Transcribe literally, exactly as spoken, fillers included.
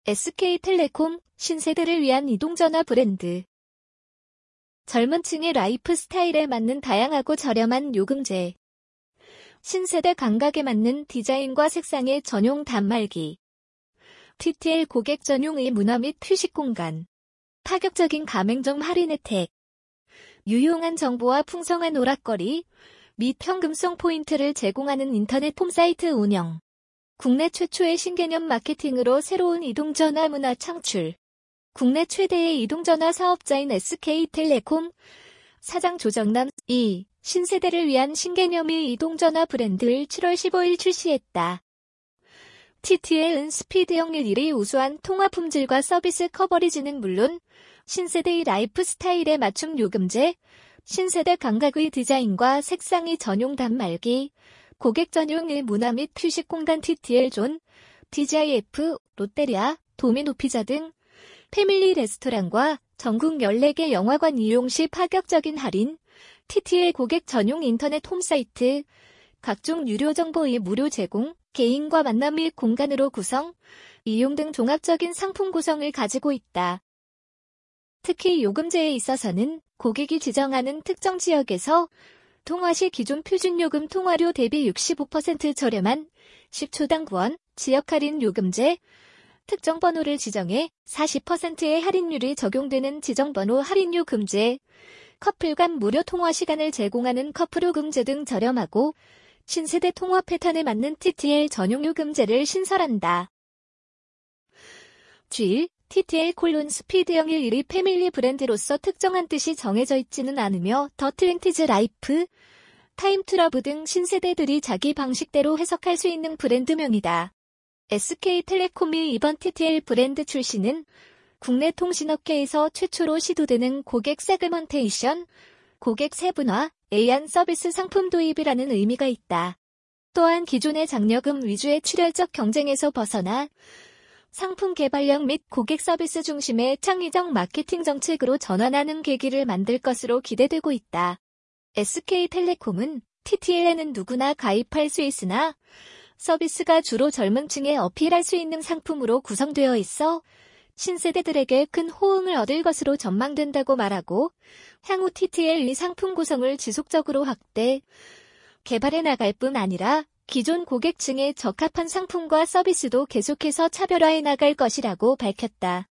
에스케이텔레콤, 신세대를 위한 이동전화 브랜드. 젊은 층의 라이프 스타일에 맞는 다양하고 저렴한 요금제. 신세대 감각에 맞는 디자인과 색상의 전용 단말기. 티티엘 고객 전용의 문화 및 휴식 공간. 파격적인 가맹점 할인 혜택. 유용한 정보와 풍성한 오락거리 및 현금성 포인트를 제공하는 인터넷 홈사이트 운영. 국내 최초의 신개념 마케팅으로 새로운 이동전화 문화 창출. 국내 최대의 이동전화 사업자인 에스케이텔레콤 사장 조정남 이 신세대를 위한 신개념의 이동전화 브랜드를 칠월 십오일 출시했다. 티티엘은 스피드형 일일이 우수한 통화 품질과 서비스 커버리지는 물론 신세대의 라이프 스타일에 맞춤 요금제, 신세대 감각의 디자인과 색상의 전용 단말기, 고객 전용의 문화 및 휴식 공간 티티엘 존, 디지아이에프, 롯데리아, 도미노피자 등 패밀리 레스토랑과 전국 열네 개 영화관 이용 시 파격적인 할인, 티티엘 고객 전용 인터넷 홈사이트, 각종 유료 정보의 무료 제공, 개인과 만남 및 공간으로 구성, 이용 등 종합적인 상품 구성을 가지고 있다. 특히 요금제에 있어서는 고객이 지정하는 특정 지역에서 통화 시 기존 표준요금 통화료 대비 육십오 퍼센트 저렴한 십 초당 구 원 지역 할인 요금제, 특정 번호를 지정해 사십 퍼센트의 할인율이 적용되는 지정번호 할인 요금제, 커플 간 무료 통화 시간을 제공하는 커플 요금제 등 저렴하고 신세대 통화 패턴에 맞는 티티엘 전용 요금제를 신설한다. 쥐, 티티엘 콜론 스피드형 일일이 패밀리 브랜드로서 특정한 뜻이 정해져 있지는 않으며 더 트웬티즈 라이프, 타임투러브 등 신세대들이 자기 방식대로 해석할 수 있는 브랜드명이다. 에스케이텔레콤이 이번 티티엘 브랜드 출시는 국내 통신업계에서 최초로 시도되는 고객 세그먼테이션, 고객 세분화, 에이안 서비스 상품 도입이라는 의미가 있다. 또한 기존의 장려금 위주의 출혈적 경쟁에서 벗어나 상품 개발력 및 고객 서비스 중심의 창의적 마케팅 정책으로 전환하는 계기를 만들 것으로 기대되고 있다. 에스케이텔레콤은 티티엘에는 누구나 가입할 수 있으나 서비스가 주로 젊은 층에 어필할 수 있는 상품으로 구성되어 있어 신세대들에게 큰 호응을 얻을 것으로 전망된다고 말하고 향후 티티엘의 상품 구성을 지속적으로 확대, 개발해 나갈 뿐 아니라 기존 고객층에 적합한 상품과 서비스도 계속해서 차별화해 나갈 것이라고 밝혔다.